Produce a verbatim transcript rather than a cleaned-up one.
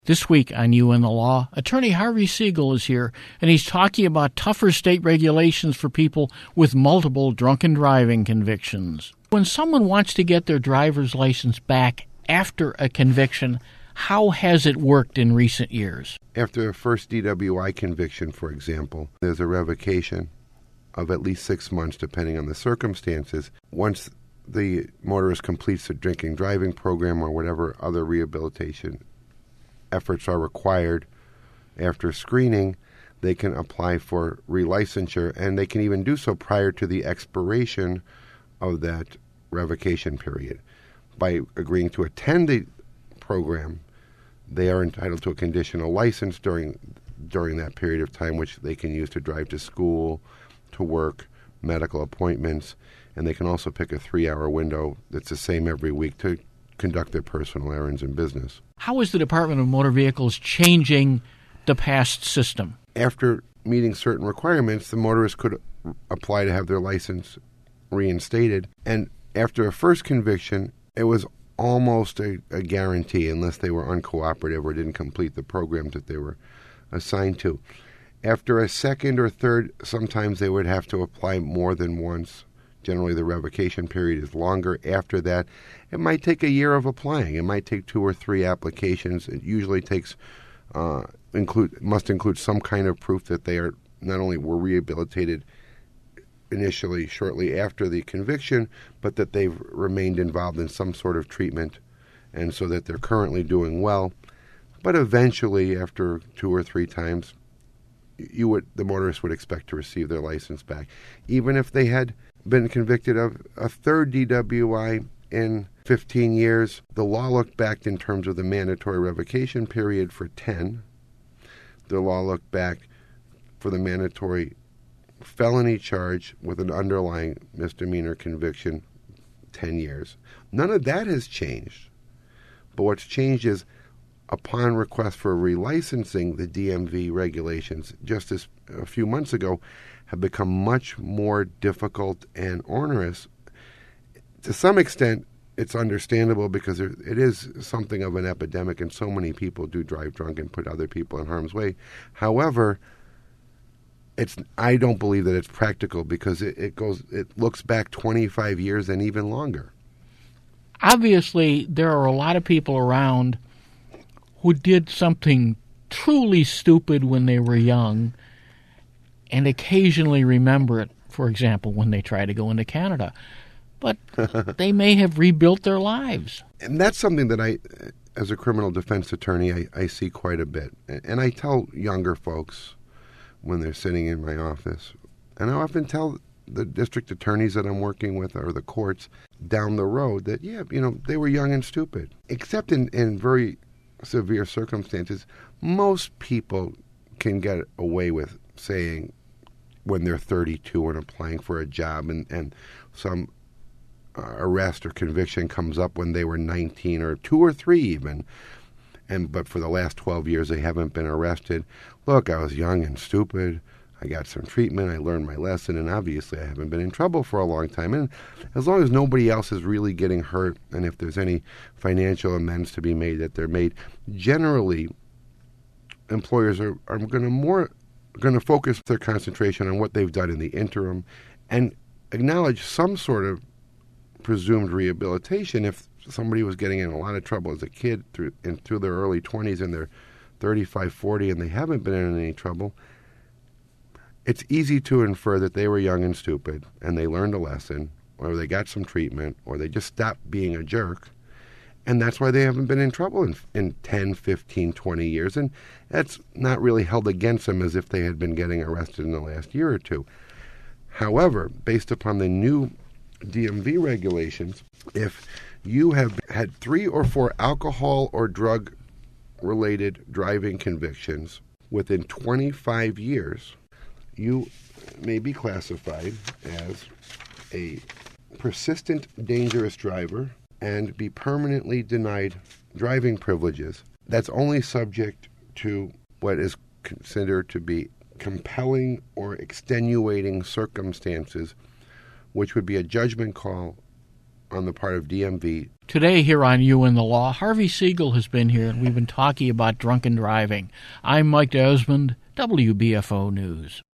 This week on You and the Law, attorney Harvey Siegel is here, and he's talking about tougher state regulations for people with multiple drunken driving convictions. When someone wants to get their driver's license back after a conviction, how has it worked in recent years? After a first D W I conviction, for example, there's a revocation of at least six months, depending on the circumstances. Once the motorist completes the drinking driving program or whatever other rehabilitation efforts are required after screening, they can apply for relicensure, and they can even do so prior to the expiration of that revocation period. By agreeing to attend the program, they are entitled to a conditional license during during that period of time, which they can use to drive to school, to work, medical appointments, and they can also pick a three-hour window that's the same every week to conduct their personal errands and business. How is the Department of Motor Vehicles changing the past system? After meeting certain requirements, the motorist could apply to have their license reinstated. And after a first conviction, it was almost a, a guarantee, unless they were uncooperative or didn't complete the program that they were assigned to. After a second or third, sometimes they would have to apply more than once. Generally, the revocation period is longer. After that, it might take a year of applying. It might take two or three applications. It usually takes uh, include must include some kind of proof that they are not only were rehabilitated initially shortly after the conviction, but that they've remained involved in some sort of treatment, and so that they're currently doing well. But eventually, after two or three times, you would the motorist would expect to receive their license back, even if they had been convicted of a third D W I in fifteen years. The law looked back in terms of the mandatory revocation period for ten. The law looked back for the mandatory felony charge with an underlying misdemeanor conviction, ten years. None of that has changed. But what's changed is, upon request for relicensing, the D M V regulations just as a few months ago have become much more difficult and onerous. To some extent, it's understandable because it is something of an epidemic, and so many people do drive drunk and put other people in harm's way. However, it's I don't believe that it's practical because it, it goes it looks back twenty-five years and even longer. Obviously, there are a lot of people around who did something truly stupid when they were young and occasionally remember it, for example, when they try to go into Canada. But they may have rebuilt their lives. And that's something that I, as a criminal defense attorney, I, I see quite a bit. And I tell younger folks when they're sitting in my office, and I often tell the district attorneys that I'm working with or the courts down the road that, yeah, you know, they were young and stupid. Except in, in very severe circumstances, most people can get away with saying when they're thirty-two and applying for a job and, and some uh, arrest or conviction comes up when they were nineteen or two or three even, and but for the last twelve years they haven't been arrested. Look, I was young and stupid. I got some treatment. I learned my lesson, and obviously I haven't been in trouble for a long time. And as long as nobody else is really getting hurt, and if there's any financial amends to be made, that they're made, generally employers are, are going to more going to focus their concentration on what they've done in the interim and acknowledge some sort of presumed rehabilitation. If somebody was getting in a lot of trouble as a kid through in, through their early twenties and they're thirty-five, forty and they haven't been in any trouble, it's easy to infer that they were young and stupid and they learned a lesson, or they got some treatment, or they just stopped being a jerk. And that's why they haven't been in trouble in, in ten, fifteen, twenty years. And that's not really held against them as if they had been getting arrested in the last year or two. However, based upon the new D M V regulations, if you have had three or four alcohol or drug-related driving convictions within twenty-five years, you may be classified as a persistent dangerous driver and be permanently denied driving privileges. That's only subject to what is considered to be compelling or extenuating circumstances, which would be a judgment call on the part of D M V. Today here on You and the Law, Harvey Siegel has been here, and we've been talking about drunken driving. I'm Mike Desmond, W B F O News.